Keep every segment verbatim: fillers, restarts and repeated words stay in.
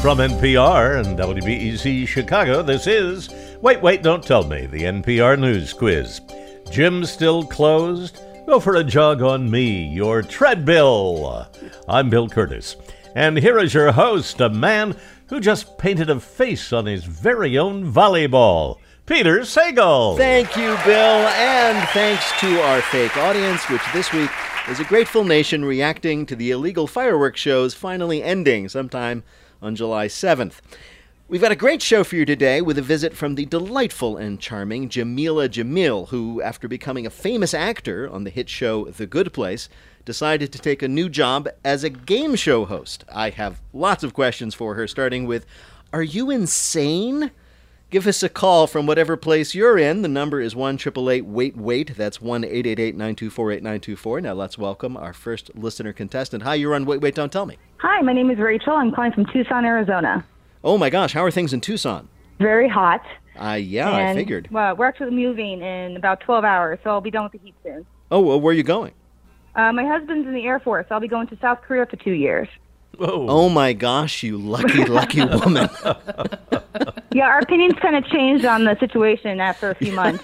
From N P R and W B E Z Chicago, this is Wait, Wait, Don't Tell Me, the N P R News Quiz. Gym's still closed? Go for a jog on me, your treadmill. I'm Bill Curtis, and here is your host, a man who just painted a face on his very own volleyball, Peter Sagal. Thank you, Bill, and thanks to our fake audience, which this week is a grateful nation reacting to the illegal fireworks shows finally ending sometime on July seventh. We've got a great show for you today with a visit from the delightful and charming Jameela Jamil, who, after becoming a famous actor on the hit show The Good Place, decided to take a new job as a game show host. I have lots of questions for her, starting with, are you insane? Give us a call from whatever place you're in. The number is one eight eight eight wait wait. That's one eight eight eight nine two four eight nine two four. Now let's welcome our first listener contestant. Hi, you're on Wait, Wait, Don't Tell Me. Hi, my name is Rachel. I'm calling from Tucson, Arizona. Oh my gosh, how are things in Tucson? Very hot. Uh, yeah, and, I figured. Well, we're actually moving in about twelve hours, so I'll be done with the heat soon. Oh, well, where are you going? Uh, my husband's in the Air Force. I'll be going to South Korea for two years. Whoa. Oh my gosh, you lucky, lucky woman. Yeah, our opinions kind of changed on the situation after a few months.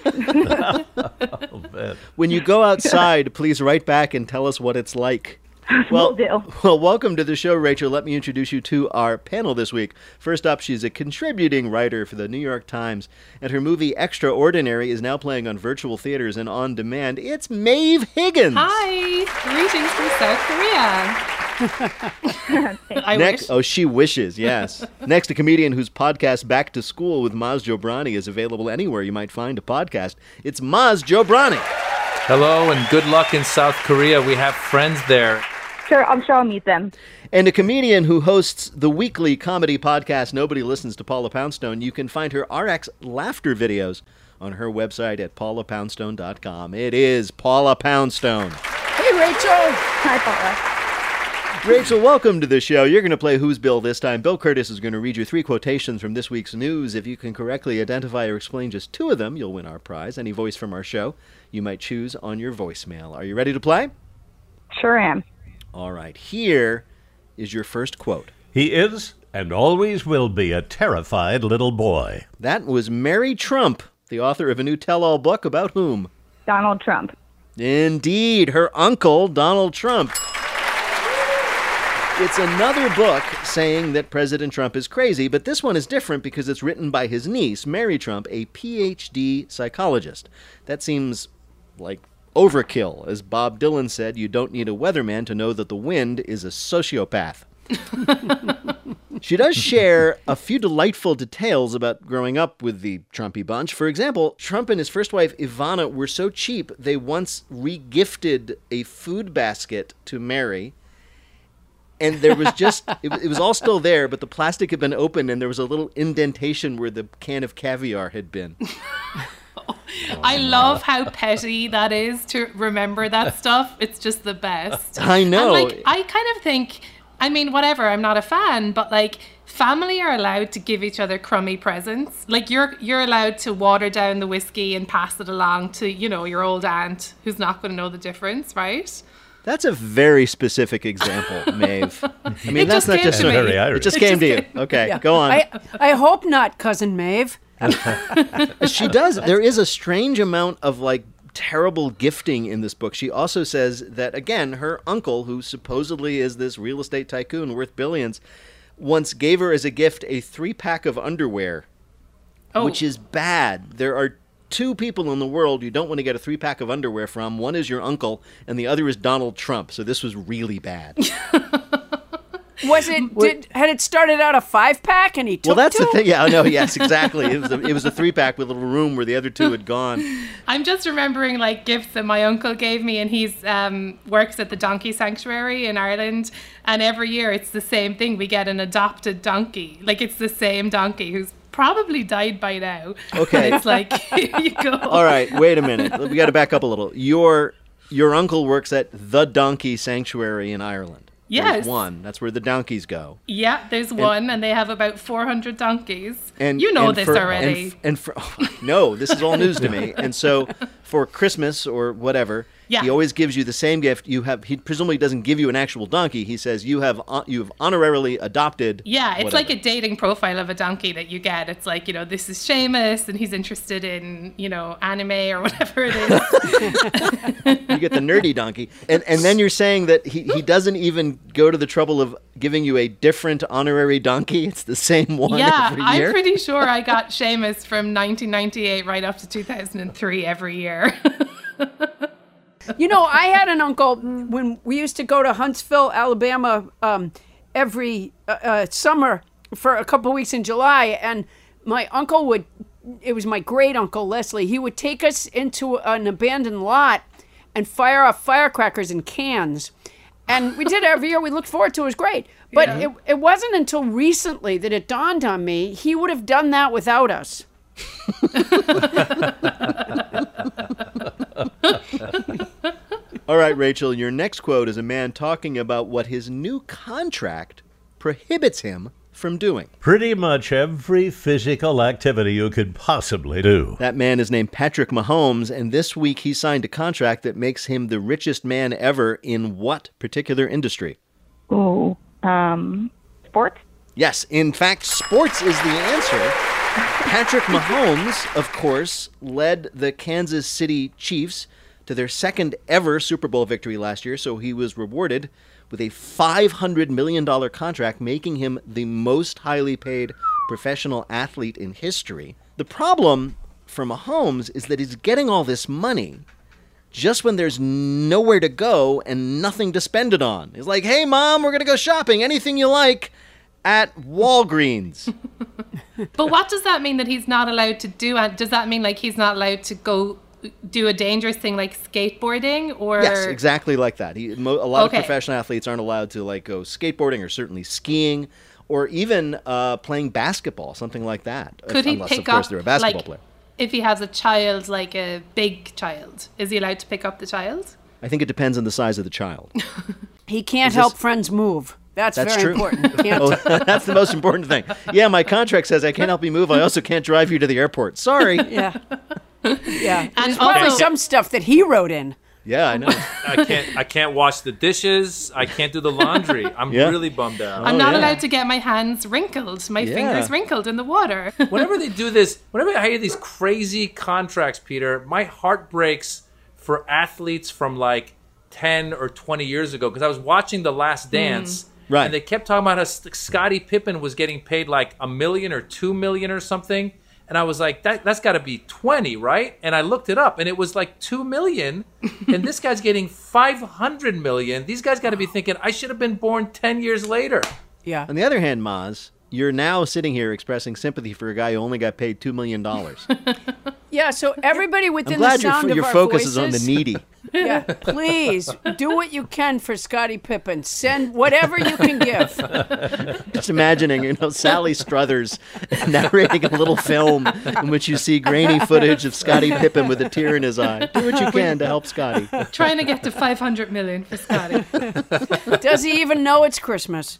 Oh, When you go outside, please write back and tell us what it's like. Well, Will do. well, welcome to the show, Rachel. Let me introduce you to our panel this week. First up, she's a contributing writer for the New York Times, and her movie Extraordinary is now playing on virtual theaters and on demand. It's Maeve Higgins. Hi, greetings from South Korea. I Next, wish. oh, she wishes, yes. Next, a comedian whose podcast Back to School with Maz Jobrani is available anywhere you might find a podcast. It's Maz Jobrani. Hello and good luck in South Korea. We have friends there. Sure, I'm sure I'll meet them. And a comedian who hosts the weekly comedy podcast Nobody Listens to Paula Poundstone. You can find her R X laughter videos on her website at paula poundstone dot com. It is Paula Poundstone. Hey, Rachel. Hi, Paula. Rachel, welcome to the show. You're going to play Who's Bill this time. Bill Curtis is going to read you three quotations from this week's news. If you can correctly identify or explain just two of them, you'll win our prize. Any voice from our show you might choose on your voicemail. Are you ready to play? Sure am. All right. Here is your first quote. He is and always will be a terrified little boy. That was Mary Trump, the author of a new tell-all book about whom? Donald Trump. Indeed, her uncle, Donald Trump. It's another book saying that President Trump is crazy, but this one is different because it's written by his niece, Mary Trump, a P H D psychologist. That seems like overkill. As Bob Dylan said, you don't need a weatherman to know that the wind is a sociopath. She does share a few delightful details about growing up with the Trumpy bunch. For example, Trump and his first wife, Ivana, were so cheap they once re-gifted a food basket to Mary. And there was just, it, it was all still there, but the plastic had been opened and there was a little indentation where the can of caviar had been. I love how petty that is to remember that stuff. It's just the best. I know. And like, I kind of think, I mean, whatever, I'm not a fan, but like, family are allowed to give each other crummy presents. Like, you're you're allowed to water down the whiskey and pass it along to, you know, your old aunt who's not going to know the difference, right? That's a very specific example, Maeve. I mean, It that's just not came just to me. Very Irish. It just It came just to you. came- Okay, Yeah. go on. I, I hope not, Cousin Maeve. She does. There is a strange amount of, like, terrible gifting in this book. She also says that, again, her uncle, who supposedly is this real estate tycoon worth billions, once gave her as a gift a three-pack of underwear, Oh. which is bad. There are two people in the world you don't want to get a three-pack of underwear from. One is your uncle, and the other is Donald Trump. So this was really bad. Was it? Did had it started out a five pack and he took Well, that's two? the thing. Yeah, no, yes, exactly. It was a, it was a three-pack with a little room where the other two had gone. I'm just remembering like gifts that my uncle gave me, and he's um, works at the Donkey Sanctuary in Ireland, and every year it's the same thing. We get an adopted donkey, like it's the same donkey who's probably died by now. Okay. And it's like, here you go. All right, wait a minute. We got to back up a little. Your your uncle works at the Donkey Sanctuary in Ireland. Yes. There's one. That's where the donkeys go. Yeah, there's one, and they have about four hundred donkeys. And you know and this for- already. And, f- and for, oh, no, this is all news to me. And so for Christmas or whatever, Yeah. He always gives you the same gift. You have he presumably doesn't give you an actual donkey. He says you have uh, you have honorarily adopted. Yeah, it's whatever. like a dating profile of a donkey that you get. It's like, you know, this is Seamus and he's interested in, you know, anime or whatever it is. You get the nerdy donkey. And and then you're saying that he, he doesn't even go to the trouble of giving you a different honorary donkey. It's the same one Yeah, every year. I'm pretty sure I got Seamus from nineteen ninety-eight right up to two thousand three every year. You know, I had an uncle when we used to go to Huntsville, Alabama, um, every uh, uh, summer for a couple of weeks in July, and my uncle would, it was my great uncle Leslie, he would take us into an abandoned lot and fire off firecrackers in cans. And we did it every year. We looked forward to it. It was great. But Yeah. it, it wasn't until recently that it dawned on me he would have done that without us. All right, Rachel, your next quote is a man talking about what his new contract prohibits him from doing. Pretty much every physical activity you could possibly do. That man is named Patrick Mahomes, and this week he signed a contract that makes him the richest man ever in what particular industry? Oh, um, sports? Yes, in fact, sports is the answer. Patrick Mahomes, of course, led the Kansas City Chiefs to their second ever Super Bowl victory last year, so he was rewarded with a five hundred million dollars contract, making him the most highly paid professional athlete in history. The problem for Mahomes is that he's getting all this money just when there's nowhere to go and nothing to spend it on. He's like, hey, Mom, we're going to go shopping. Anything you like at Walgreens. But what does that mean that he's not allowed to do? Does that mean like he's not allowed to go do a dangerous thing like skateboarding or? Yes, exactly like that. He, mo- a lot Okay. of professional athletes aren't allowed to like go skateboarding or certainly skiing or even uh, playing basketball, something like that. Could he Unless, pick of course, up, they're a basketball like, player. if he has a child, like a big child, is he allowed to pick up the child? I think it depends on the size of the child. He can't Is this- help friends move. That's, That's very true. important. Can't, Oh, that's the most important thing. Yeah, my contract says I can't help you move. I also can't drive you to the airport. Sorry. yeah. Yeah. And There's probably also- some stuff that he wrote in. Yeah, I know. I can't. I can't wash the dishes. I can't do the laundry. I'm Yeah. really bummed out. I'm not yeah. allowed to get my hands wrinkled, my Yeah. fingers wrinkled in the water. Whenever they do this, whenever I hear these crazy contracts, Peter, my heart breaks for athletes from like ten or twenty years ago because I was watching The Last Dance. Right. And they kept talking about how S- Scottie Pippen was getting paid like a million or two million or something. And I was like, that, that's got to be twenty, right? And I looked it up and it was like two million. And this guy's getting five hundred million. These guys got to be thinking, I should have been born ten years later. Yeah. On the other hand, Maz, you're now sitting here expressing sympathy for a guy who only got paid two million dollars. Yeah, so everybody within I'm glad the your, sound fo- of your our focus voices, is on the needy. Yeah, please do what you can for Scottie Pippen. Send whatever you can give. Just imagining, you know, Sally Struthers narrating a little film in which you see grainy footage of Scottie Pippen with a tear in his eye. Do what you can to help Scottie. Trying to get to five hundred million for Scotty. Does he even know it's Christmas?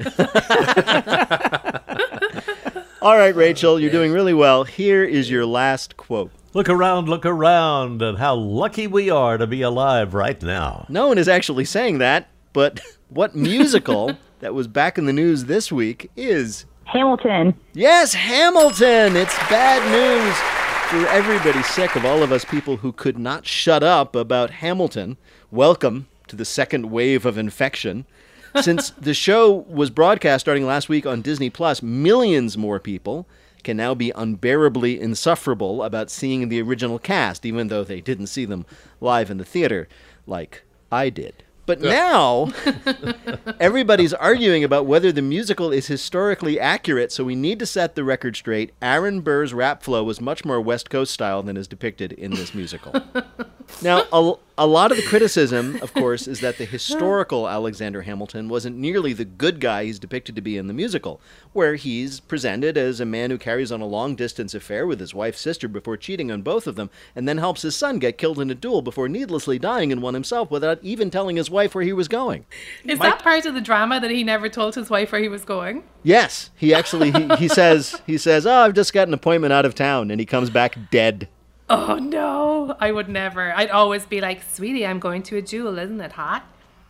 All right, Rachel, you're doing really well. Here is your last quote. Look around, look around, and how lucky we are to be alive right now. No one is actually saying that, but what musical that was back in the news this week is... Hamilton. Yes, Hamilton! It's bad news for everybody sick of all of us people who could not shut up about Hamilton. Welcome to the second wave of infection. Since the show was broadcast starting last week on Disney Plus, millions more people can now be unbearably insufferable about seeing the original cast, even though they didn't see them live in the theater like I did. But now, everybody's arguing about whether the musical is historically accurate, so we need to set the record straight. Aaron Burr's rap flow was much more West Coast style than is depicted in this musical. Now, a, a lot of the criticism, of course, is that the historical Alexander Hamilton wasn't nearly the good guy he's depicted to be in the musical, where he's presented as a man who carries on a long-distance affair with his wife's sister before cheating on both of them, and then helps his son get killed in a duel before needlessly dying in one himself without even telling his wife where he was going. Is that part of the drama that he never told his wife where he was going? Yes, he actually, he, he says, he says, oh, I've just got an appointment out of town, and he comes back dead. Oh, no. No, I would never. I'd always be like, sweetie, I'm going to a jewel. Isn't it hot?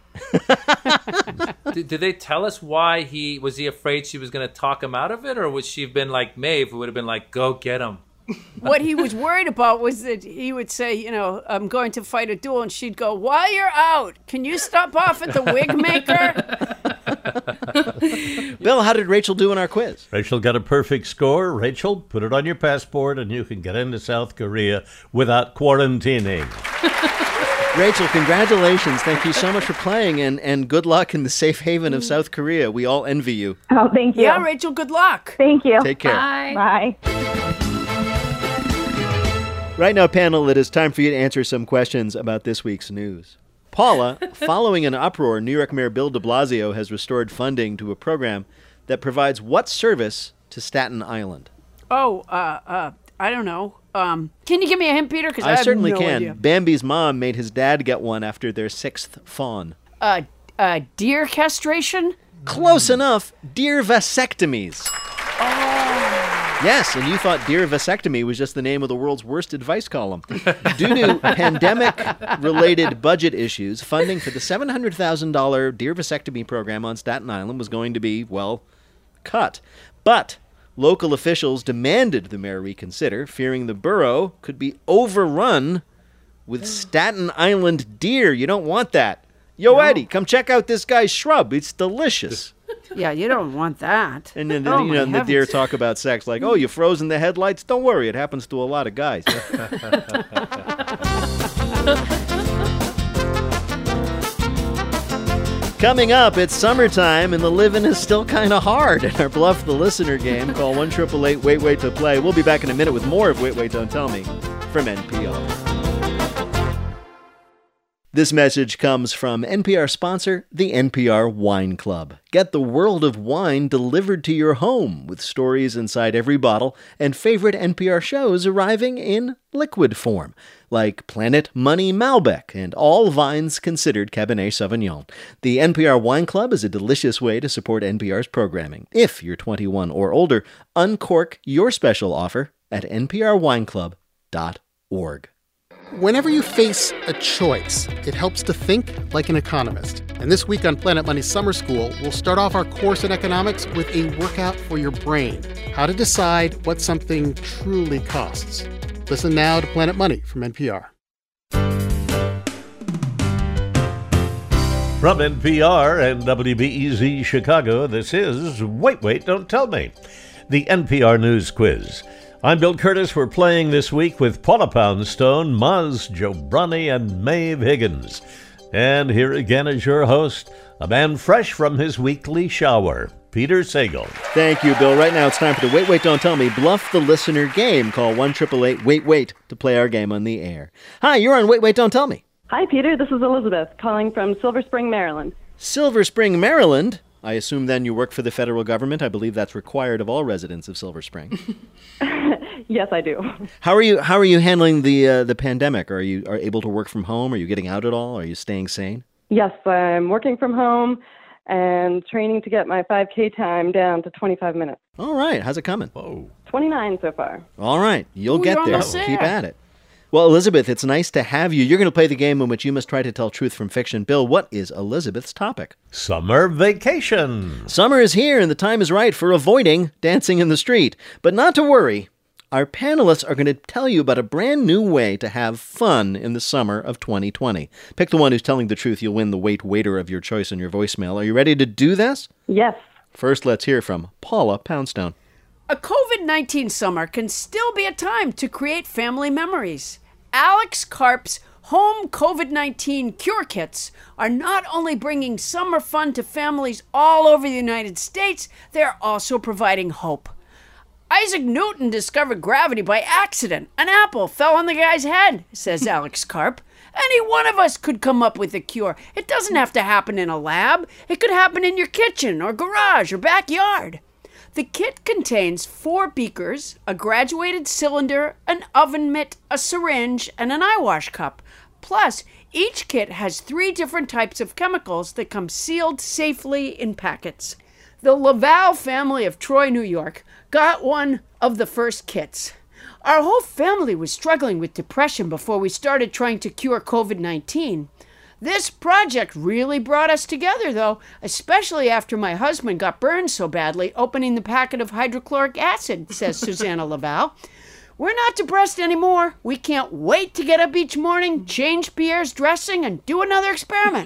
did, did they tell us why he was he afraid she was going to talk him out of it, or would she have been like Maeve, who would have been like, go get him? What he was worried about was that he would say, you know, I'm going to fight a duel, and she'd go, while you're out, can you stop off at the wig maker? Bill, how did Rachel do in our quiz? Rachel got a perfect score. Rachel, put it on your passport and you can get into South Korea without quarantining. Rachel, congratulations. Thank you so much for playing, and, and good luck in the safe haven of South Korea. We all envy you. Oh, thank you. Yeah, Rachel, good luck. Thank you. Take care. Bye. Bye. Right now, panel, it is time for you to answer some questions about this week's news. Paula, following an uproar, New York Mayor Bill de Blasio has restored funding to a program that provides what service to Staten Island? Oh, uh, uh, I don't know. Um, can you give me a hint, Peter? Because I, I have certainly no can. idea. Bambi's mom made his dad get one after their sixth fawn. Uh, uh, deer castration? Close enough. Deer vasectomies. Yes, and you thought deer vasectomy was just the name of the world's worst advice column. Due to pandemic-related budget issues, funding for the seven hundred thousand dollars deer vasectomy program on Staten Island was going to be, well, cut. But local officials demanded the mayor reconsider, fearing the borough could be overrun with Staten Island deer. You don't want that. Yo, Eddie, come check out this guy's shrub. It's delicious. Yeah, you don't want that. And then Oh, you know, my and the deer heavens. talk about sex like, oh, you frozen the headlights? Don't worry, it happens to a lot of guys. Coming up, it's summertime and the living is still kind of hard in our Bluff the Listener game. Call one eight eight eight wait wait to play. We'll be back in a minute with more of Wait, Wait, Don't Tell Me from N P R. This message comes from N P R sponsor, the N P R Wine Club. Get the world of wine delivered to your home with stories inside every bottle and favorite N P R shows arriving in liquid form, like Planet Money Malbec and All Vines Considered Cabernet Sauvignon. The N P R Wine Club is a delicious way to support N P R's programming. If you're twenty-one or older, uncork your special offer at n p r wine club dot org. Whenever you face a choice, it helps to think like an economist. And this week on Planet Money Summer School, we'll start off our course in economics with a workout for your brain. How to decide what something truly costs. Listen now to Planet Money from N P R. From N P R and W B E Z Chicago, this is Wait, Wait, Don't Tell Me, the N P R News Quiz. I'm Bill Curtis. We're playing this week with Paula Poundstone, Maz Jobrani, and Maeve Higgins. And here again is your host, a man fresh from his weekly shower, Peter Sagal. Thank you, Bill. Right now it's time for the Wait, Wait, Don't Tell Me Bluff the Listener game. Call one eight eight eight wait wait to play our game on the air. Hi, you're on Wait, Wait, Don't Tell Me. Hi, Peter. This is Elizabeth calling from Silver Spring, Maryland. Silver Spring, Maryland. I assume then you work for the federal government. I believe that's required of all residents of Silver Spring. Yes, I do. How are you? How are you handling the uh, the pandemic? Are you are able to work from home? Are you getting out at all? Are you staying sane? Yes, I'm working from home and training to get my five K time down to twenty-five minutes. All right. How's it coming? Whoa. twenty-nine so far. All right. You'll Ooh, get you're there. almost Keep there. at it. Well, Elizabeth, it's nice to have you. You're going to play the game in which you must try to tell truth from fiction. Bill, what is Elizabeth's topic? Summer vacation. Summer is here and the time is right for avoiding dancing in the street. But not to worry. Our panelists are going to tell you about a brand new way to have fun in the summer of twenty twenty. Pick the one who's telling the truth. You'll win the Wait Waiter of your choice in your voicemail. Are you ready to do this? Yes. First, let's hear from Paula Poundstone. A COVID nineteen summer can still be a time to create family memories. Alex Karp's home COVID nineteen cure kits are not only bringing summer fun to families all over the United States, they're also providing hope. Isaac Newton discovered gravity by accident. An apple fell on the guy's head, says Alex Karp. Any one of us could come up with a cure. It doesn't have to happen in a lab. It could happen in your kitchen or garage or backyard. The kit contains four beakers, a graduated cylinder, an oven mitt, a syringe, and an eyewash cup. Plus, each kit has three different types of chemicals that come sealed safely in packets. The Laval family of Troy, New York, got one of the first kits. Our whole family was struggling with depression before we started trying to cure covid nineteen. This project really brought us together, though, especially after my husband got burned so badly opening the packet of hydrochloric acid, says Susanna Laval. We're not depressed anymore. We can't wait to get up each morning, change Pierre's dressing, and do another experiment.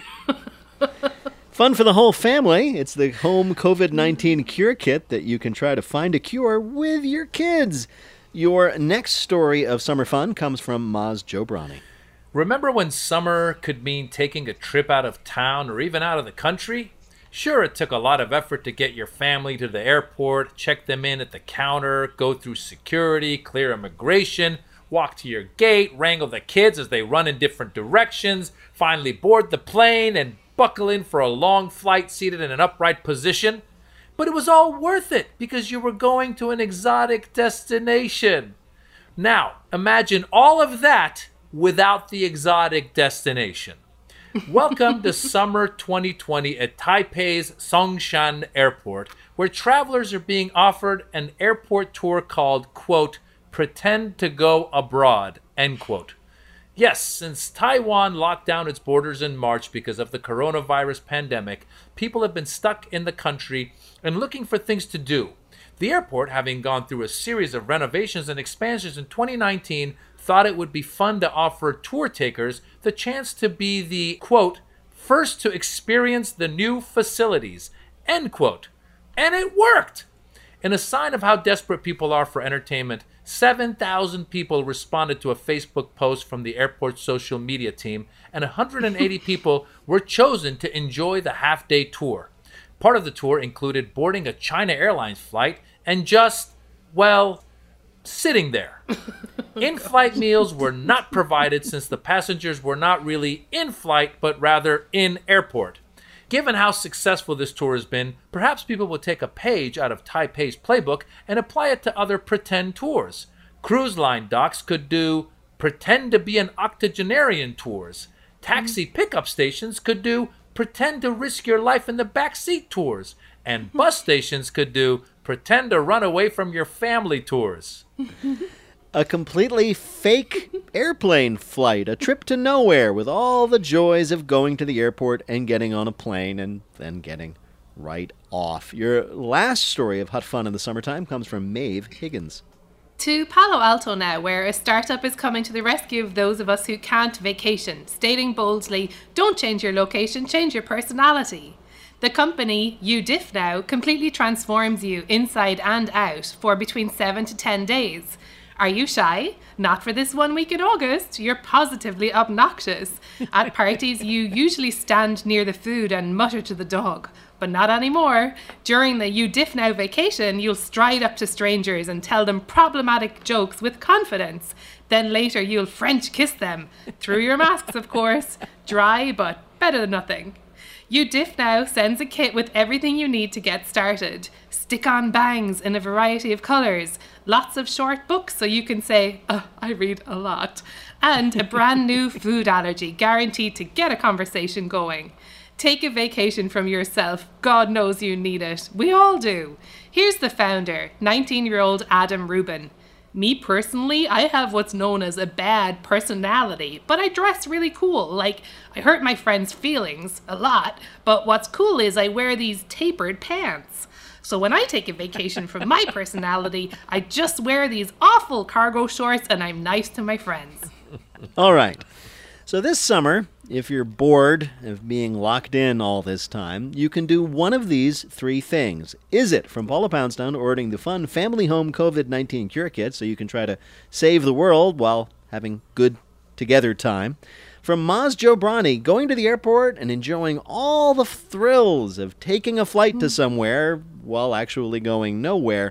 Fun for the whole family. It's the home covid nineteen cure kit that you can try to find a cure with your kids. Your next story of summer fun comes from Maz Jobrani. Remember when summer could mean taking a trip out of town or even out of the country? Sure, it took a lot of effort to get your family to the airport, check them in at the counter, go through security, clear immigration, walk to your gate, wrangle the kids as they run in different directions, finally board the plane and buckle in for a long flight seated in an upright position. But it was all worth it because you were going to an exotic destination. Now, imagine all of that without the exotic destination. Welcome to summer twenty twenty at Taipei's Songshan Airport, where travelers are being offered an airport tour called, quote, pretend to go abroad, end quote. Yes, since Taiwan locked down its borders in March because of the coronavirus pandemic, people have been stuck in the country and looking for things to do. The airport, having gone through a series of renovations and expansions in twenty nineteen, thought it would be fun to offer tour takers the chance to be the, quote, first to experience the new facilities, end quote. And it worked! In a sign of how desperate people are for entertainment, seven thousand people responded to a Facebook post from the airport's social media team, and one hundred eighty people were chosen to enjoy the half-day tour. Part of the tour included boarding a China Airlines flight and just, well, sitting there. In-flight meals were not provided since the passengers were not really in flight, but rather in airport. Given how successful this tour has been, perhaps people will take a page out of Taipei's playbook and apply it to other pretend tours. Cruise line docs could do pretend to be an octogenarian tours. Taxi pickup stations could do pretend to risk your life in the backseat tours. And bus stations could do pretend to run away from your family tours. A completely fake airplane flight, a trip to nowhere with all the joys of going to the airport and getting on a plane and then getting right off. Your last story of hot fun in the summertime comes from Maeve Higgins. To Palo Alto now, where a startup is coming to the rescue of those of us who can't vacation, stating boldly, don't change your location, change your personality. The company, UDiff Now, completely transforms you inside and out for between seven to ten days. Are you shy? Not for this one week in August. You're positively obnoxious. At parties, you usually stand near the food and mutter to the dog. But not anymore. During the UDiff Now vacation, you'll stride up to strangers and tell them problematic jokes with confidence. Then later, you'll French kiss them. Through your masks, of course. Dry, but better than nothing. UDiff Now sends a kit with everything you need to get started. Stick-on bangs in a variety of colours, lots of short books so you can say, oh, I read a lot, and a brand new food allergy guaranteed to get a conversation going. Take a vacation from yourself. God knows you need it. We all do. Here's the founder, nineteen-year-old Adam Rubin. Me personally, I have what's known as a bad personality, but I dress really cool. Like, I hurt my friends' feelings a lot, but what's cool is I wear these tapered pants. So when I take a vacation from my personality, I just wear these awful cargo shorts and I'm nice to my friends. All right. So this summer, if you're bored of being locked in all this time, you can do one of these three things. Is it from Paula Poundstone ordering the fun Family Home covid nineteen Cure Kit so you can try to save the world while having good together time? From Maz Jobrani, going to the airport and enjoying all the thrills of taking a flight to somewhere while actually going nowhere.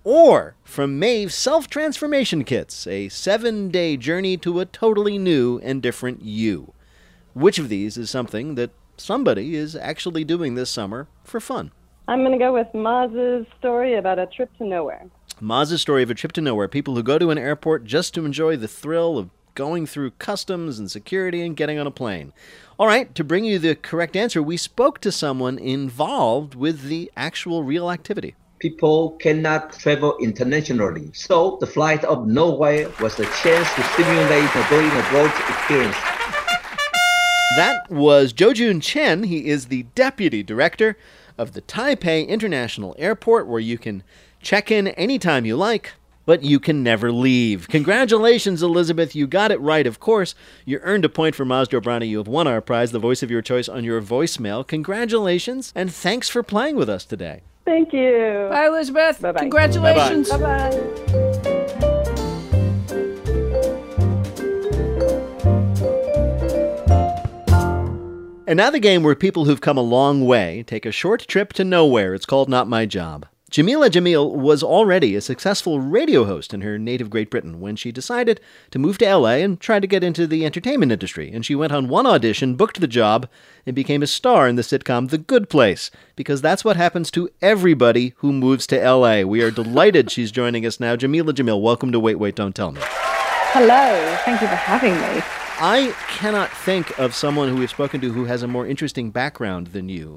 Or from Maeve's Self-Transformation Kits, a seven-day journey to a totally new and different you. Which of these is something that somebody is actually doing this summer for fun? I'm going to go with Maz's story about a trip to nowhere. Maz's story of a trip to nowhere. People who go to an airport just to enjoy the thrill of going through customs and security and getting on a plane. All right, to bring you the correct answer, we spoke to someone involved with the actual real activity. people cannot travel internationally. So the Flight of Nowhere was a chance to stimulate the going abroad experience. That was Jojun Chen. He is the deputy director of the Taipei International Airport, where you can check in anytime you like, but you can never leave. Congratulations, Elizabeth. You got it right, of course. You earned a point for Maz Jobrani. You have won our prize, the voice of your choice, on your voicemail. Congratulations, and thanks for playing with us today. Thank you. Bye, Elizabeth. Bye-bye. Congratulations. Bye-bye. And now the game where people who've come a long way take a short trip to nowhere. It's called Not My Job. Jameela Jamil was already a successful radio host in her native Great Britain when she decided to move to L A and try to get into the entertainment industry. And she went on one audition, booked the job, and became a star in the sitcom The Good Place, because that's what happens to everybody who moves to L A. We are delighted she's joining us now. Jameela Jamil, welcome to Wait, Wait, Don't Tell Me. Hello. Thank you for having me. I cannot think of someone who we've spoken to who has a more interesting background than you.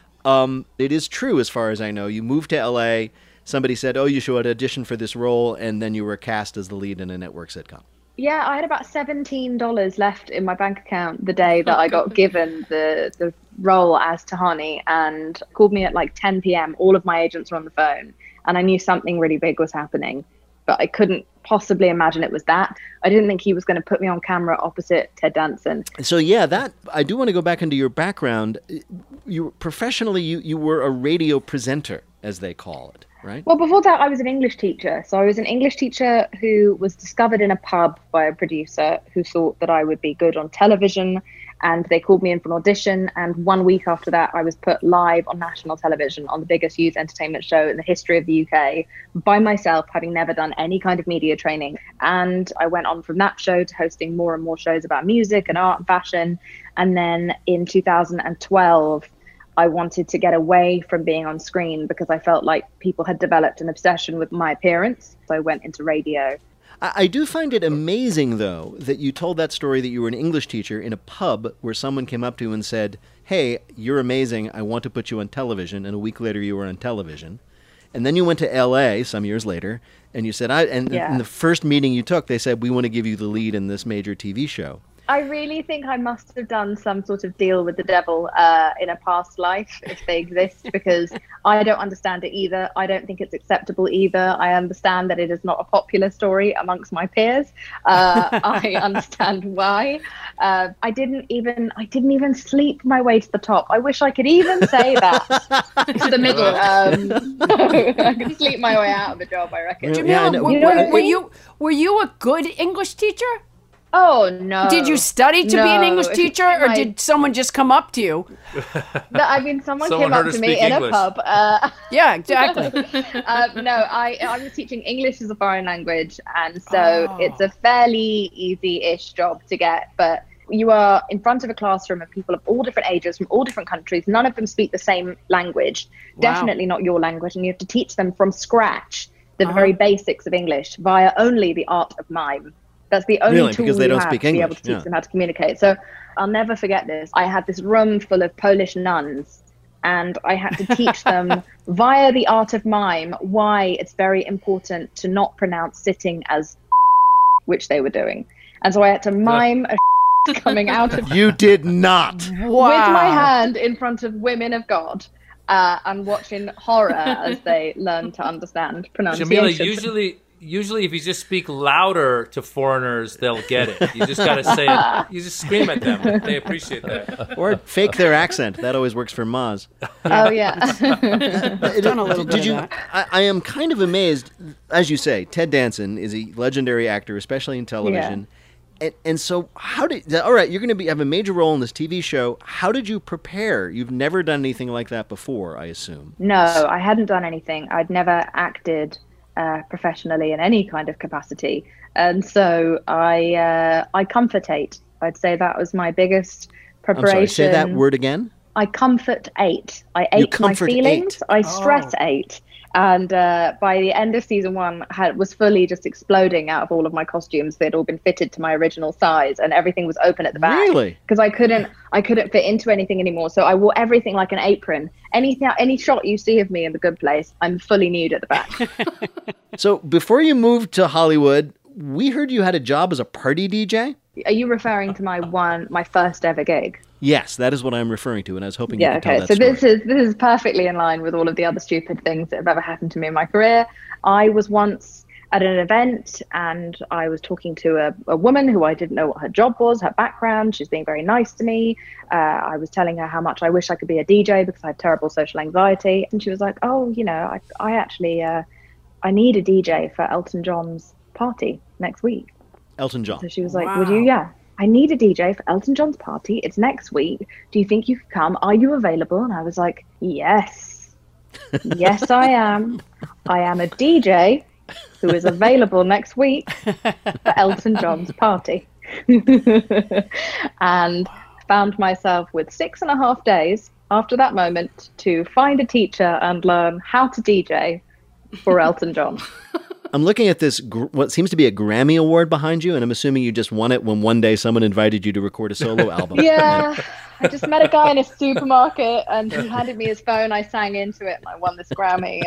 Um, it is true, as far as I know. You moved to L A, somebody said, oh, you should audition for this role, and then you were cast as the lead in a network sitcom. Yeah, I had about seventeen dollars left in my bank account the day that I got given the, the role as Tahani, and called me at like ten p.m. All of my agents were on the phone, and I knew something really big was happening, but I couldn't possibly imagine it was that. I didn't think he was going to put me on camera opposite Ted Danson. So yeah, that I do want to go back into your background. You professionally, you, you were a radio presenter, as they call it, right? Well, before that, I was an English teacher. So I was an English teacher who was discovered in a pub by a producer who thought that I would be good on television. And they called me in for an audition. And one week after that, I was put live on national television on the biggest youth entertainment show in the history of the U K by myself, having never done any kind of media training. And I went on from that show to hosting more and more shows about music and art and fashion. And then in two thousand twelve, I wanted to get away from being on screen because I felt like people had developed an obsession with my appearance. So I went into radio. I do find it amazing, though, that you told that story that you were an English teacher in a pub where someone came up to you and said, hey, you're amazing, I want to put you on television, and a week later you were on television. And then you went to L A some years later, and you said, I, and yeah. in the first meeting you took, they said, we want to give you the lead in this major T V show. I really think I must have done some sort of deal with the devil uh, in a past life, if they exist, because I don't understand it either. I don't think it's acceptable either. I understand that it is not a popular story amongst my peers. Uh, I understand why. Uh, I didn't even I didn't even sleep my way to the top. I wish I could even say that to the middle. Um, I could sleep my way out of the job, I reckon. Jamil, Yeah, I know. were, You know what I were, were mean? you were you a good English teacher? Oh, no. Did you study to no. be an English teacher, or My- did someone just come up to you? No, I mean, someone, Someone came heard up her to me speak in English. a pub. Uh, Yeah, exactly. uh, no, I I was teaching English as a foreign language, and so Oh. it's a fairly easy-ish job to get. But you are in front of a classroom of people of all different ages from all different countries. None of them speak the same language. Wow. Definitely not your language, and you have to teach them from scratch the Uh-huh. very basics of English via only the art of mime. That's the only Really? tool Because they you don't have speak to be able English, to teach yeah. them how to communicate. So I'll never forget this. I had this room full of Polish nuns, and I had to teach them via the art of mime why it's very important to not pronounce sitting as which they were doing. And so I had to mime a coming out of You did not. Wow. with my hand in front of women of God. Uh, and watching horror as they learn to understand pronunciation. Jamila, usually, usually if you just speak louder to foreigners, they'll get it. You just got to say it. You just scream at them. They appreciate that. Or fake their accent. That always works for Maz. Oh, yeah. Done a little Did bit you? of that. I, I am kind of amazed. As you say, Ted Danson is a legendary actor, especially in television. And, and so, how did? All right, you're going to be have a major role in this T V show. How did you prepare? You've never done anything like that before, I assume. No, I hadn't done anything. I'd never acted uh, professionally in any kind of capacity. And so I uh, I comfortate. I'd say that was my biggest I'm preparation. sorry. Say that word again. I comfort ate. I You ate my comfort feelings. ate. I stress Oh. ate. And uh, by the end of season one, had was fully just exploding out of all of my costumes. They'd all been fitted to my original size, and everything was open at the back. Really? Because I couldn't, I couldn't fit into anything anymore. So I wore everything like an apron. Anything, any shot you see of me in The Good Place, I'm fully nude at the back. So before you moved to Hollywood, we heard you had a job as a party D J? Are you referring to my one, my first ever gig? Yes, that is what I'm referring to, and I was hoping Yeah, you could okay. tell So that story. this is this is perfectly in line with all of the other stupid things that have ever happened to me in my career. I was once at an event and I was talking to a, a woman who I didn't know what her job was, her background. She's being very nice to me. Uh, I was telling her how much I wish I could be a D J because I have terrible social anxiety. And she was like, oh, you know, I, I actually, uh, I need a D J for Elton John's party next week. Elton John. So she was like, would you? Yeah. I need a D J for Elton John's party. It's next week. Do you think you could come? Are you available? And I was like, yes. Yes, I am. I am a D J who is available next week for Elton John's party. And found myself with six and a half days after that moment to find a teacher and learn how to D J for Elton John. I'm looking at this, gr- what seems to be a Grammy Award behind you, and I'm assuming you just won it when one day someone invited you to record a solo album. Yeah, I just met a guy in a supermarket and he handed me his phone. I sang into it and I won this Grammy.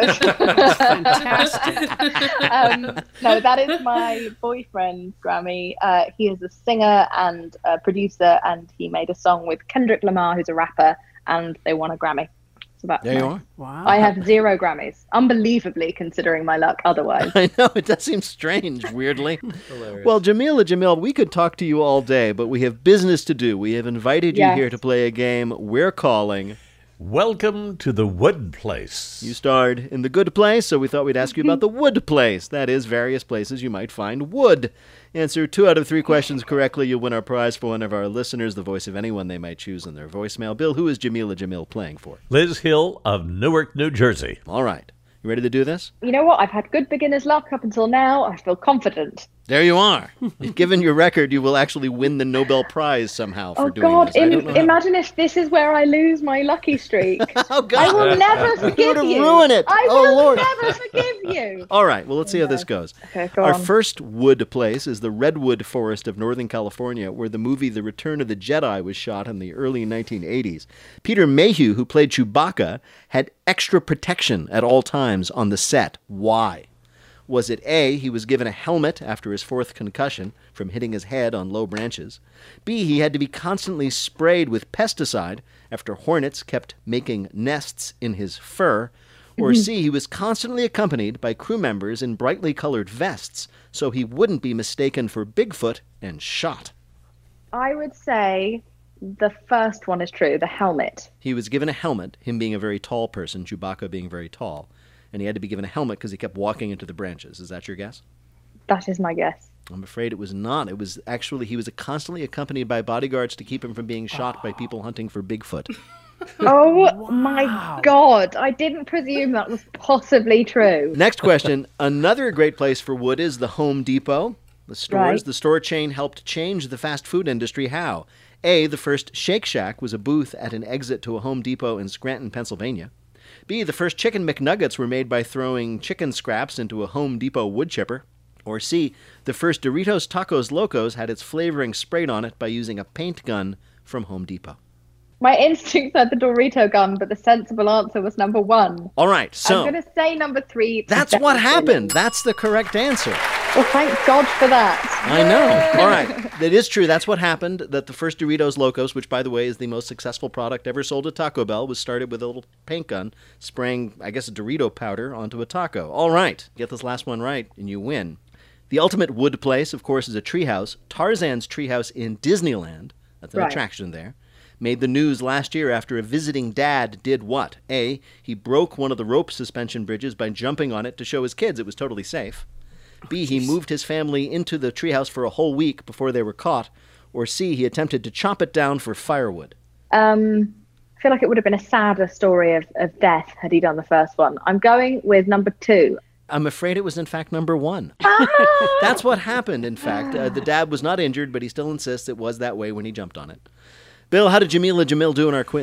Fantastic. um, no, that is my boyfriend's Grammy. Uh, he is a singer and a producer, and he made a song with Kendrick Lamar, who's a rapper, and they won a Grammy. So that's There you nice. are. Wow. I have zero Grammys, unbelievably, considering my luck otherwise. I know, it does seem strange, weirdly. Well, Jamila Jamil, we could talk to you all day, but we have business to do. We have invited you Yes. here to play a game we're calling Welcome to the Wood Place. You starred in The Good Place, so we thought we'd ask you about the Wood Place. That is, various places you might find wood. Answer two out of three questions correctly, you'll win our prize for one of our listeners, the voice of anyone they might choose in their voicemail. Bill, who is Jamila Jamil playing for? Liz Hill of Newark, New Jersey. All right. You ready to do this? You know what? I've had good beginner's luck up until now. I feel confident. There you are. If given your record, you will actually win the Nobel Prize somehow for Oh doing God! this. I Im- don't know how. imagine if this is where I lose my lucky streak. Oh, God. I will never forgive gonna you. ruin it. I Oh, will Lord. never forgive you. All right, well, let's see how this goes. Okay, go Our on. first wood place is the Redwood Forest of Northern California, where the movie The Return of the Jedi was shot in the early nineteen eighties. Peter Mayhew, who played Chewbacca, had extra protection at all times on the set. Why? Was it A, he was given a helmet after his fourth concussion from hitting his head on low branches? B, he had to be constantly sprayed with pesticide after hornets kept making nests in his fur? Or C, he was constantly accompanied by crew members in brightly colored vests so he wouldn't be mistaken for Bigfoot and shot? I would say the first one is true. The helmet. He was given a helmet, him being a very tall person, Chewbacca being very tall, and he had to be given a helmet because he kept walking into the branches. Is that your guess? That is my guess. I'm afraid it was not. It was actually, he was constantly accompanied by bodyguards to keep him from being shot by people hunting for Bigfoot. Oh my God! I didn't presume that was possibly true. Next question. Another great place for wood is the Home Depot. The stores, Right. the store chain helped change the fast food industry. How? A, the first Shake Shack was a booth at an exit to a Home Depot in Scranton, Pennsylvania. B, the first Chicken McNuggets were made by throwing chicken scraps into a Home Depot wood chipper. Or C, the first Doritos Tacos Locos had its flavoring sprayed on it by using a paint gun from Home Depot. My instinct said the Dorito gun, but the sensible answer was number one. All right, so I'm going to say number three. that's what happened. That's the correct answer. Well, thank God for that. I know. All right. It is true. That's what happened. That the first Doritos Locos, which, by the way, is the most successful product ever sold at Taco Bell, was started with a little paint gun spraying, I guess, a Dorito powder onto a taco. All right. Get this last one right, and you win. The ultimate wood place, of course, is a treehouse. Tarzan's treehouse in Disneyland, that's an Right. attraction there, made the news last year after a visiting dad did what? A, he broke one of the rope suspension bridges by jumping on it to show his kids it was totally safe. B, he moved his family into the treehouse for a whole week before they were caught. Or C, he attempted to chop it down for firewood. Um, I feel like it would have been a sadder story of, of death had he done the first one. I'm going with number two. I'm afraid it was, in fact, number one. That's what happened, in fact. Uh, the dad was not injured, but he still insists it was that way when he jumped on it. Bill, how did Jamila Jamil do in our quiz?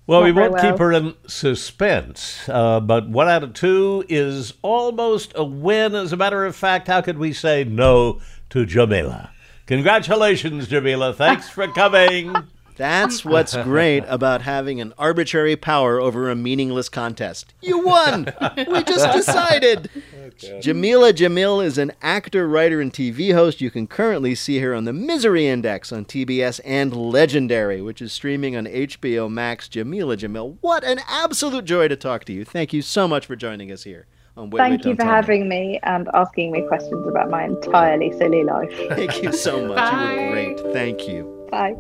Well, we Not very won't keep well. her in suspense, uh, but one out of two is almost a win. As a matter of fact, how could we say no to Jamila? Congratulations, Jamila. Thanks for coming. That's what's great about having an arbitrary power over a meaningless contest. You won! We just decided! Jamila Jamil is an actor, writer, and T V host. You can currently see her on The Misery Index on T B S and Legendary, which is streaming on H B O Max. Jamila Jamil, what an absolute joy to talk to you. Thank you so much for joining us here on Wait, Thank Wait, you Don't for Tell Me. having me and asking me questions about my entirely silly life. Thank you so much. You were great. Thank you. Bye.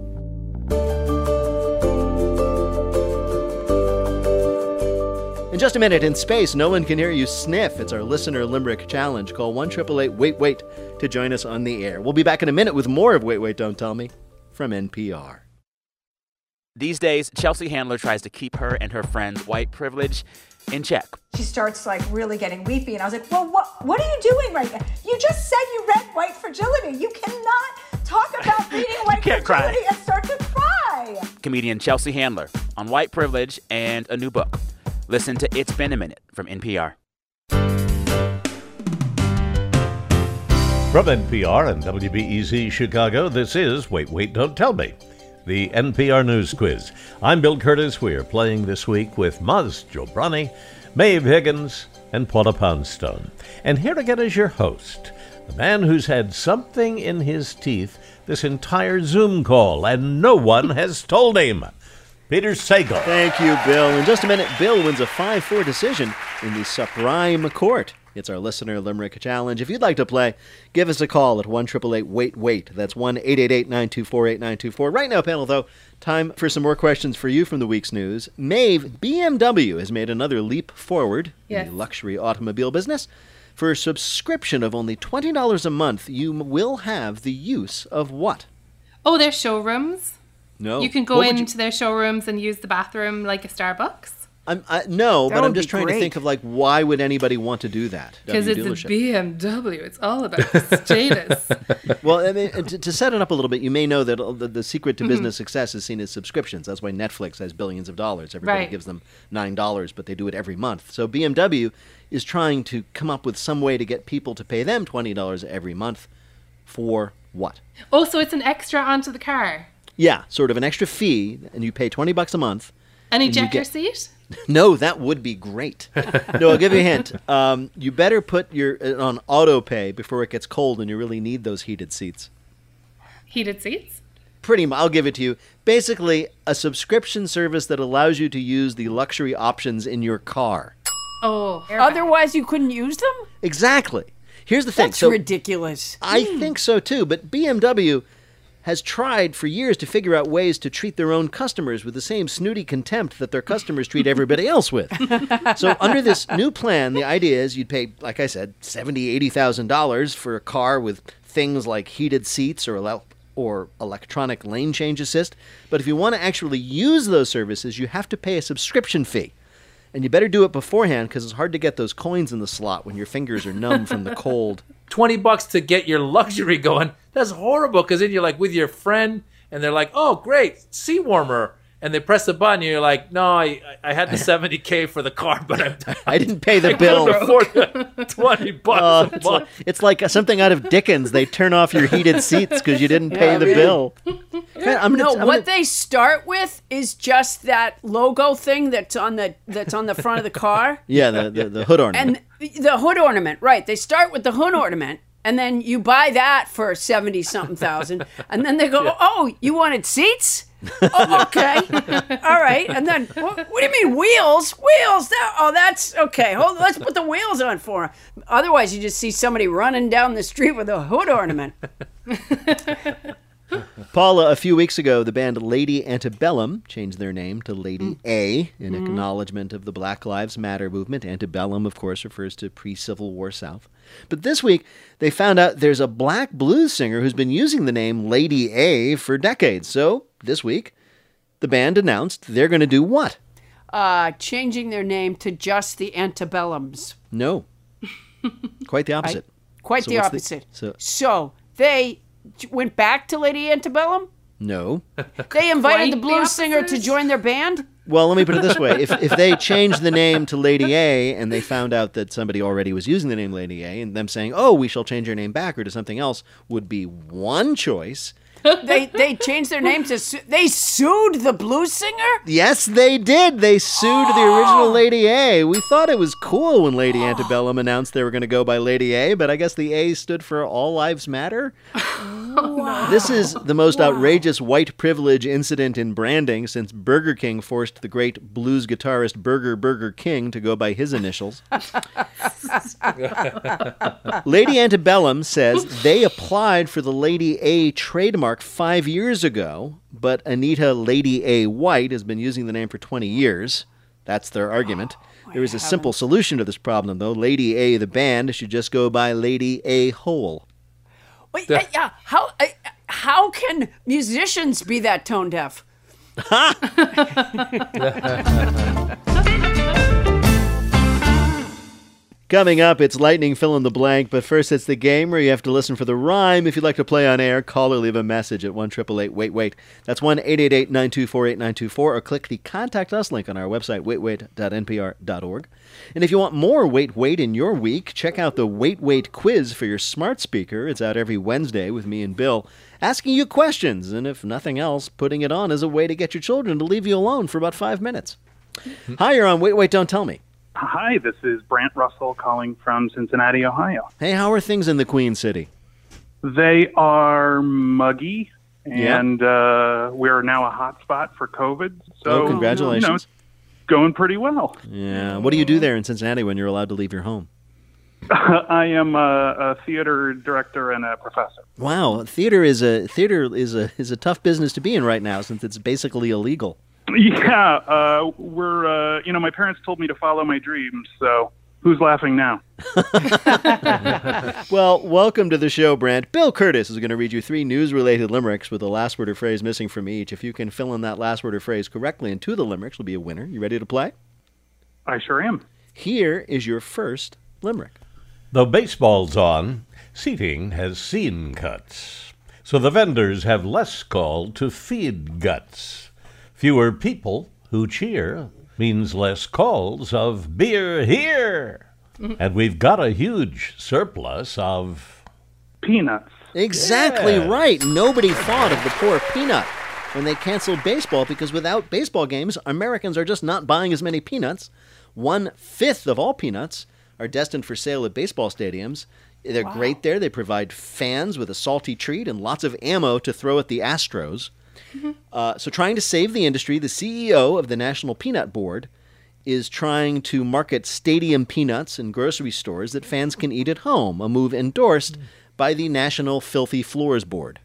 In just a minute, in space, no one can hear you sniff. It's our listener limerick challenge. Call one eight eight eight wait wait to join us on the air. We'll be back in a minute with more of Wait, Wait, Don't Tell Me from N P R. These days, Chelsea Handler tries to keep her and her friends' white privilege in check. She starts like really getting weepy, and I was like, well, what what are you doing right now? You just said you read White Fragility. You cannot talk about reading White can't Fragility cry. and start to cry. Comedian Chelsea Handler on white privilege and a new book. Listen to It's Been a Minute from N P R. From N P R and W B E Z Chicago, this is Wait, Wait, Don't Tell Me, the N P R News Quiz. I'm Bill Curtis. We are playing this week with Maz Jobrani, Maeve Higgins, and Paula Poundstone. And here again is your host, the man who's had something in his teeth this entire Zoom call, and no one has told him. Peter Sagal. Thank you, Bill. In just a minute, Bill wins a five four decision in the Supreme Court. It's our listener limerick challenge. If you'd like to play, give us a call at one eight eight eight wait wait. That's one eight eight eight nine two four eight nine two four. Right now, panel, though, time for some more questions for you from the week's news. Maeve, B M W has made another leap forward Yes. in the luxury automobile business. For a subscription of only twenty dollars a month, you m- will have the use of what? Oh, their showrooms. No. You can go What would you- into their showrooms and use the bathroom like a Starbucks. I'm, I, no, That but I'm would just be trying great. to think of, like, why would anybody want to do that? Because W it's dealership. a B M W. It's all about status. Well, I mean, to, to set it up a little bit, you may know that the, the secret to Mhm. business success is seen as subscriptions. That's why Netflix has billions of dollars. Everybody Right. gives them nine dollars, but they do it every month. So B M W is trying to come up with some way to get people to pay them twenty dollars every month for what? Oh, so it's an extra onto the car. Yeah, sort of an extra fee, and you pay twenty bucks a month. An and you ejector get- seat? No, that would be great. No, I'll give you a hint. Um, you better put your it on auto pay before it gets cold and you really need those heated seats. Heated seats? Pretty much, I'll give it to you. Basically, a subscription service that allows you to use the luxury options in your car. Oh. Otherwise, you couldn't use them? Exactly. Here's the thing. That's so ridiculous. I think so too, but B M W has tried for years to figure out ways to treat their own customers with the same snooty contempt that their customers treat everybody else with. So under this new plan, the idea is you'd pay, like I said, seventy thousand dollars, eighty thousand dollars for a car with things like heated seats or ele- or electronic lane change assist. But if you want to actually use those services, you have to pay a subscription fee. And you better do it beforehand because it's hard to get those coins in the slot when your fingers are numb from the cold. twenty bucks to get your luxury going. That's horrible because then you're like with your friend and they're like, oh, great, seat warmer. And they press the button and you're like, no, I, I had the seventy K for the car, but I'm, I didn't pay the I bill. couldn't afford the twenty bucks Oh, a it's, like, month. it's like something out of Dickens. They turn off your heated seats because you didn't pay Yeah, the really. bill. Okay, I'm gonna, no, I'm what gonna- they start with is just that logo thing that's on the that's on the front of the car. yeah, the, the, the hood ornament. And the hood ornament, right? They start with the hood ornament, and then you buy that for seventy something thousand, and then they go, "Oh, you wanted seats? Oh, okay, all right." And then, what, what do you mean wheels? Wheels? That, oh, that's okay. Hold, let's put the wheels on for 'em. Otherwise, you just see somebody running down the street with a hood ornament. Paula, a few weeks ago, the band Lady Antebellum changed their name to Lady Mm. A in Mhm. acknowledgement of the Black Lives Matter movement. Antebellum, of course, refers to pre-Civil War South. But this week, they found out there's a black blues singer who's been using the name Lady A for decades. So this week, the band announced they're going to do what? Uh, changing their name to just the Antebellums. No. Quite the opposite. Quite So the what's opposite. so, So they went back to Lady Antebellum. no. They invited Quite the the blues singer to opposite. join their band. Well, let me put it this way. If if they changed the name to Lady A and they found out that somebody already was using the name Lady A, and them saying, oh, we shall change your name back or to something else, would be one choice. they they changed their name to su- they sued the blues singer? Yes, they did. They sued oh. the original Lady A. We thought it was cool when Lady oh. Antebellum announced they were going to go by Lady A, but I guess the A stood for All Lives Matter. Wow. This is the most wow. outrageous white privilege incident in branding since Burger King forced the great blues guitarist Burger Burger King to go by his initials. Lady Antebellum says they applied for the Lady A trademark five years ago, but Anita Lady A. White has been using the name for twenty years. That's their argument. Oh, there is a simple solution to this problem, though. Lady A, the band, should just go by Lady A. Hole. Wait, uh, yeah, how uh, how can musicians be that tone deaf? Coming up, it's Lightning Fill in the Blank, but first it's the game where you have to listen for the rhyme. If you'd like to play on air, call or leave a message at one eight eight eight wait wait. That's one eight eight eight nine two four eight nine two four, or click the Contact Us link on our website, wait wait dot n p r dot org. And if you want more Wait Wait in your week, check out the Wait Wait quiz for your smart speaker. It's out every Wednesday with me and Bill, asking you questions, and if nothing else, putting it on as a way to get your children to leave you alone for about five minutes. Hi, you're on Wait Wait, Don't Tell Me. Hi, this is Brant Russell calling from Cincinnati, Ohio. Hey, how are things in the Queen City? They are muggy, and yeah. uh, we're now a hot spot for COVID. So, oh, congratulations. You know, it's going pretty well. Yeah. What do you do there in Cincinnati when you're allowed to leave your home? I am a, a theater director and a professor. Wow, theater is a theater is a is a tough business to be in right now since it's basically illegal. Yeah, uh, we're, uh, you know, my parents told me to follow my dreams, so who's laughing now? Well, welcome to the show, Brant. Bill Curtis is going to read you three news-related limericks with a last word or phrase missing from each. If you can fill in that last word or phrase correctly and two of the limericks will be a winner. You ready to play? I sure am. Here is your first limerick. Though baseball's on, seating has seen cuts, so the vendors have less call to feed guts. Fewer people who cheer means less calls of beer here. And we've got a huge surplus of peanuts. Exactly yes. right. Nobody thought of the poor peanut when they canceled baseball, because without baseball games, Americans are just not buying as many peanuts. One-fifth of all peanuts are destined for sale at baseball stadiums. They're wow. great there. They provide fans with a salty treat and lots of ammo to throw at the Astros. Mm-hmm. Uh, so trying to save the industry, the C E O of the National Peanut Board is trying to market stadium peanuts in grocery stores that fans can eat at home, a move endorsed mm. by the National Filthy Floors Board.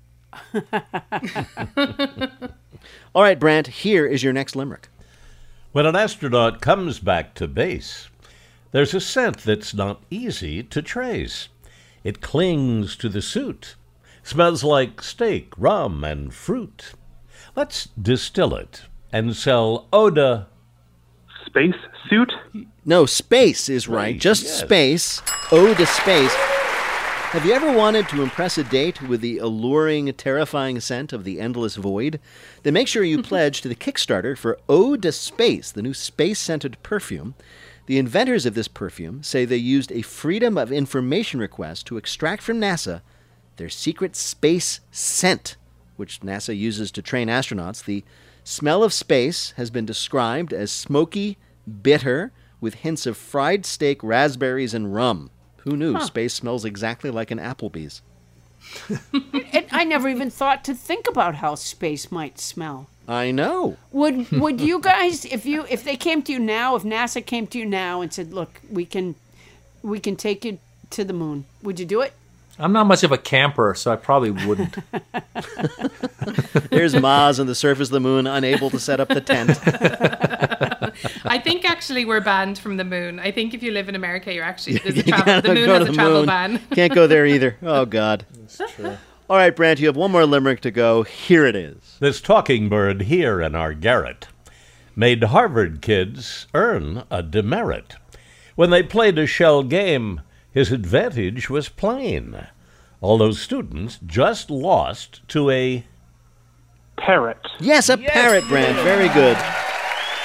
All right, Brant, here is your next limerick. When an astronaut comes back to base, there's a scent that's not easy to trace. It clings to the suit, smells like steak, rum, and fruit. Let's distill it and sell Oda. Space suit? No, space is right. right. Just yes. space. Oda space. Have you ever wanted to impress a date with the alluring, terrifying scent of the endless void? Then make sure you pledge to the Kickstarter for Oda Space, the new space-scented perfume. The inventors of this perfume say they used a Freedom of Information request to extract from NASA their secret space scent, which NASA uses to train astronauts. The smell of space has been described as smoky, bitter, with hints of fried steak, raspberries, and rum. Who knew huh. space smells exactly like an Applebee's? And I never even thought to think about how space might smell. I know. Would would you guys, if you if they came to you now, if NASA came to you now and said, "Look, we can we can take you to the moon," would you do it? I'm not much of a camper, so I probably wouldn't. There's Maz on the surface of the moon, unable to set up the tent. I think actually we're banned from the moon. I think if you live in America, you're actually there's a travel, the moon has a travel moon. ban. Can't go there either. Oh God. That's true. All right, Brant, you have one more limerick to go. Here it is. This talking bird here in our garret made Harvard kids earn a demerit. When they played a shell game, his advantage was plain. All those students just lost to a parrot. Yes, a yes. parrot, Brant. Very good.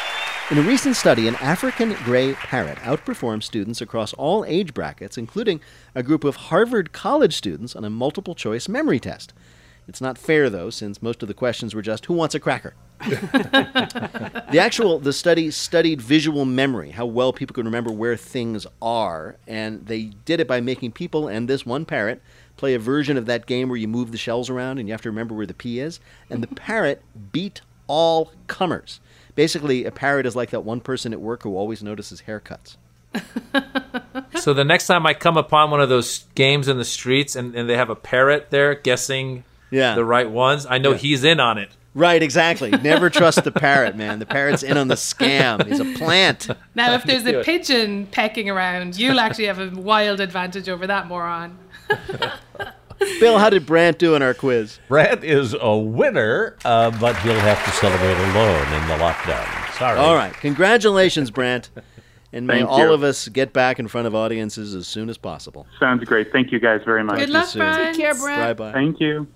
In a recent study, an African gray parrot outperformed students across all age brackets, including a group of Harvard College students on a multiple-choice memory test. It's not fair, though, since most of the questions were just, who wants a cracker? the actual, the study studied visual memory, how well people can remember where things are, and they did it by making people and this one parrot play a version of that game where you move the shells around and you have to remember where the P is, and the parrot beat all comers. Basically, a parrot is like that one person at work who always notices haircuts. So the next time I come upon one of those games in the streets and, and they have a parrot there guessing yeah. the right ones, I know yeah. he's in on it. Right, exactly. Never trust the parrot, man. The parrot's in on the scam. He's a plant. Now, if there's a pigeon pecking around, you'll actually have a wild advantage over that moron. Bill, how did Brant do in our quiz? Brant is a winner, uh, but he'll have to celebrate alone in the lockdown. Sorry. All right. Congratulations, Brant. And may Thank all you. of us get back in front of audiences as soon as possible. Sounds great. Thank you guys very much. Good luck, Brant. Take care, Brant. Bye-bye. Thank you.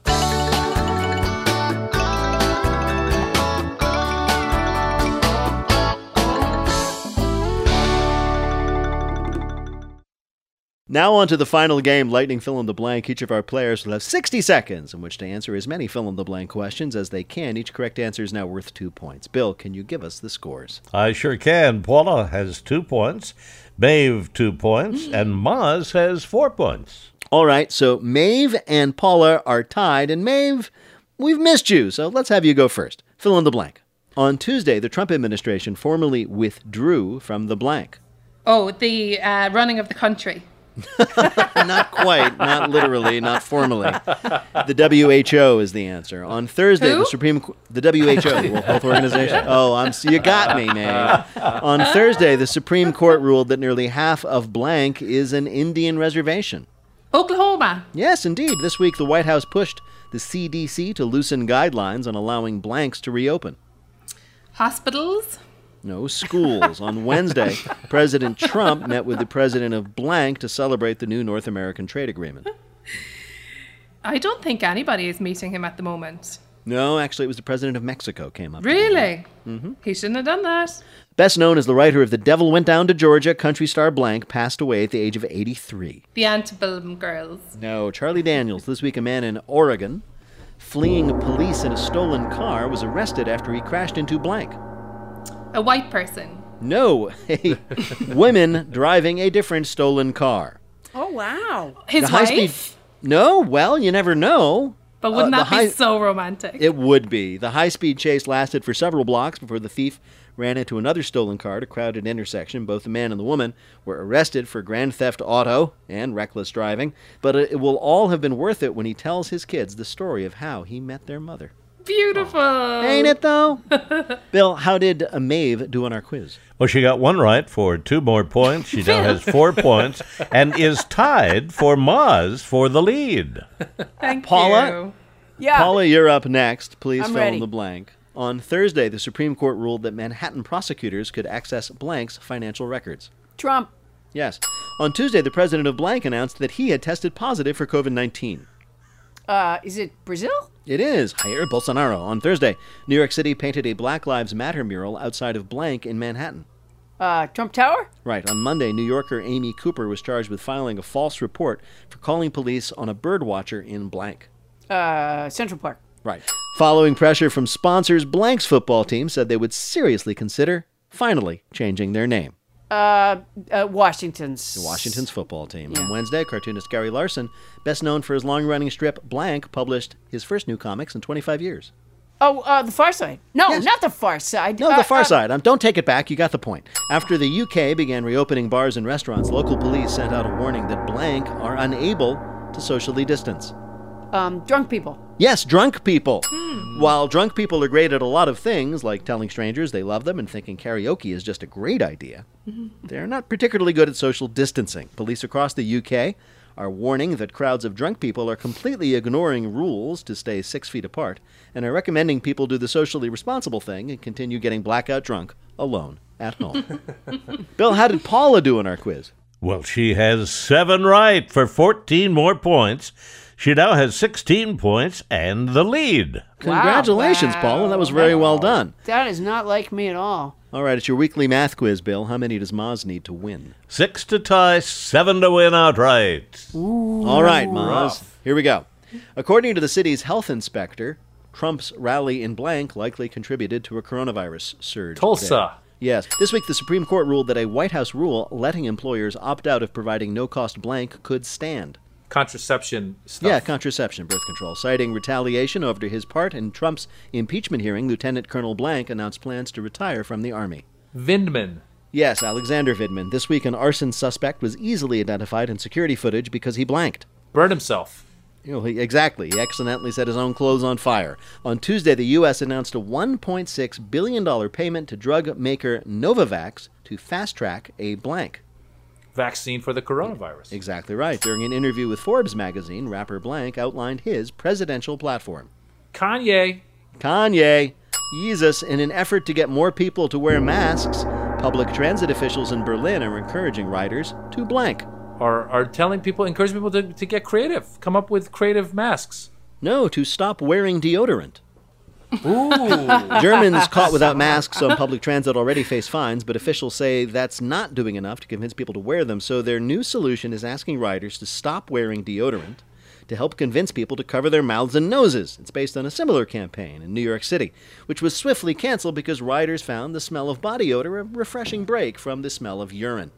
Now on to the final game, Lightning Fill in the Blank. Each of our players will have sixty seconds in which to answer as many fill in the blank questions as they can. Each correct answer is now worth two points. Bill, can you give us the scores? I sure can. Paula has two points, Maeve two points, and Maz has four points. All right, so Maeve and Paula are tied, and Maeve, we've missed you, so let's have you go first. Fill in the blank. On Tuesday, the Trump administration formally withdrew from the blank. Oh, the uh, running of the country. Not quite, not literally, not formally. The W H O is the answer. On Thursday, Who? the Supreme Court, the W H O, the World Health Organization. Oh, I'm you got me, man. On Thursday, the Supreme Court ruled that nearly half of blank is an Indian reservation. Oklahoma. Yes, indeed. This week, the White House pushed the C D C to loosen guidelines on allowing blanks to reopen. Hospitals. No, schools. On Wednesday, President Trump met with the president of blank to celebrate the new North American trade agreement. I don't think anybody is meeting him at the moment. No, actually, it was the president of Mexico came up. Really? Mm-hmm. He shouldn't have done that. Best known as the writer of The Devil Went Down to Georgia, country star blank passed away at the age of eighty-three. The Antebellum Girls. No, Charlie Daniels. This week, a man in Oregon, fleeing police in a stolen car, was arrested after he crashed into blank. A white person. No, a women driving a different stolen car. Oh, wow. His The wife? high-speed- No, well, you never know. But wouldn't Uh, that the be high- so romantic? It would be. The high-speed chase lasted for several blocks before the thief ran into another stolen car at a crowded intersection. Both the man and the woman were arrested for grand theft auto and reckless driving, but it will all have been worth it when he tells his kids the story of how he met their mother. Beautiful. Ain't it, though? Bill, how did uh, Maeve do on our quiz? Well, she got one right for two more points. She now has four points and is tied for Maz for the lead. Thank Paula? you. Yeah. Paula, you're up next. Please I'm fill ready. in the blank. On Thursday, the Supreme Court ruled that Manhattan prosecutors could access blank's financial records. Trump. Yes. On Tuesday, the president of blank announced that he had tested positive for covid nineteen. Uh, is it Brazil? It is Jair Bolsonaro. On Thursday, New York City painted a Black Lives Matter mural outside of blank in Manhattan. Uh, Trump Tower? Right. On Monday, New Yorker Amy Cooper was charged with filing a false report for calling police on a bird watcher in blank. Uh, Central Park. Right. Following pressure from sponsors, blank's football team said they would seriously consider, finally, changing their name. Uh, uh Washington's. The Washington's football team. Yeah. On Wednesday, cartoonist Gary Larson, best known for his long-running strip Blank, published his first new comics in twenty-five years. Oh, uh, The Far Side. No, Yes. not The Far Side. No, uh, The Far uh, Side. Um, don't take it back. You got the point. After the U K began reopening bars and restaurants, local police sent out a warning that Blank are unable to socially distance. Um, drunk people. Yes, drunk people. Hmm. While drunk people are great at a lot of things, like telling strangers they love them and thinking karaoke is just a great idea, mm-hmm. they're not particularly good at social distancing. Police across the U K are warning that crowds of drunk people are completely ignoring rules to stay six feet apart and are recommending people do the socially responsible thing and continue getting blackout drunk alone at home. Bill, how did Paula do in our quiz? Well, she has seven right for fourteen more points. She now has sixteen points and the lead. Congratulations, Wow. Paula. That was very well done. That is not like me at all. All right, it's your weekly math quiz, Bill. How many does Maz need to win? Six to tie, seven to win outright. All right, Maz. Here we go. According to the city's health inspector, Trump's rally in blank likely contributed to a coronavirus surge. Tulsa. there. Yes. This week, the Supreme Court ruled that a White House rule letting employers opt out of providing no-cost blank could stand. Contraception stuff. Yeah, contraception, birth control. Citing retaliation over his part in Trump's impeachment hearing, Lieutenant Colonel Blank announced plans to retire from the Army. Vindman. Yes, Alexander Vidman. This week, an arson suspect was easily identified in security footage because he blanked. Burned himself. You know, he, exactly. He accidentally set his own clothes on fire. On Tuesday, the U S announced a one point six billion dollars payment to drug maker Novavax to fast-track a blank. Vaccine for the coronavirus. Exactly right. During an interview with Forbes magazine, rapper Blank outlined his presidential platform. Kanye. Kanye. Jesus, in an effort to get more people to wear masks, public transit officials in Berlin are encouraging riders to blank. Are, are telling people, encouraging people to, to get creative. Come up with creative masks. No, to stop wearing deodorant. Ooh. Germans caught without masks on public transit already face fines, but officials say that's not doing enough to convince people to wear them, so their new solution is asking riders to stop wearing deodorant to help convince people to cover their mouths and noses. It's based on a similar campaign in New York City, which was swiftly canceled because riders found the smell of body odor a refreshing break from the smell of urine.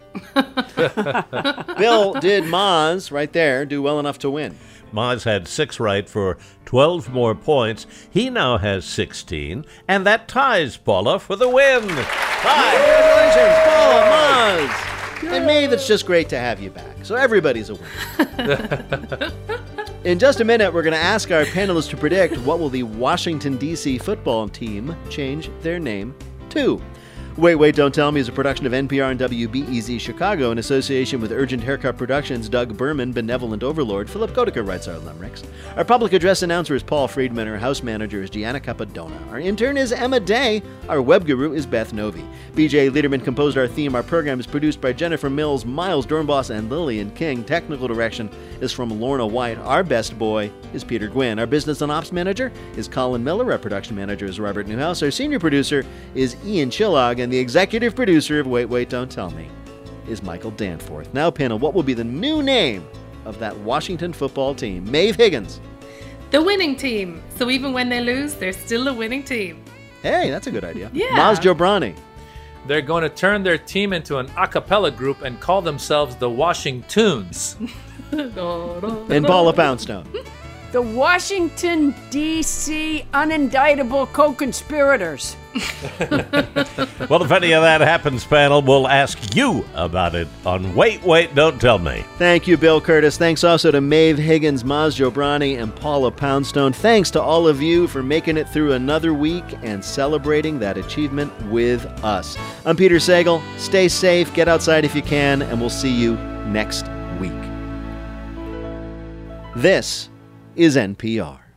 Bill, did Maz, right there, do well enough to win? Maz had six right for twelve more points. He now has sixteen, and that ties Paula for the win. Tie. Congratulations, Paula, Maz. And Maeve, it's just great to have you back. So everybody's a winner. In just a minute, we're going to ask our panelists to predict what will the Washington, D C football team change their name to. Wait, Wait, Don't Tell Me is a production of N P R and W B E Z Chicago in association with Urgent Haircut Productions, Doug Berman, Benevolent Overlord. Philip Kodeker writes our limericks. Our public address announcer is Paul Friedman. Our house manager is Gianna Capadona. Our intern is Emma Day. Our web guru is Beth Novi. B J Liederman composed our theme. Our program is produced by Jennifer Mills, Miles Dornbos, and Lillian King. Technical direction is from Lorna White. Our best boy is Peter Gwynn. Our business and ops manager is Colin Miller. Our production manager is Robert Newhouse. Our senior producer is Ian Chillog. And the executive producer of Wait, Wait, Don't Tell Me is Michael Danforth. Now, panel, what will be the new name of that Washington football team? Maeve Higgins. The winning team. So even when they lose, they're still a winning team. Hey, that's a good idea. Yeah. Maz Jobrani. They're going to turn their team into an a cappella group and call themselves the Washingtons. And Paula Poundstone. The Washington, D C unindictable co-conspirators. Well, if any of that happens, panel, we'll ask you about it on Wait, Wait, Don't Tell Me. Thank you, Bill Curtis. Thanks also to Maeve Higgins, Maz Jobrani, and Paula Poundstone. Thanks to all of you for making it through another week and celebrating that achievement with us. I'm Peter Sagal. Stay safe, get outside if you can, and we'll see you next week. This is N P R.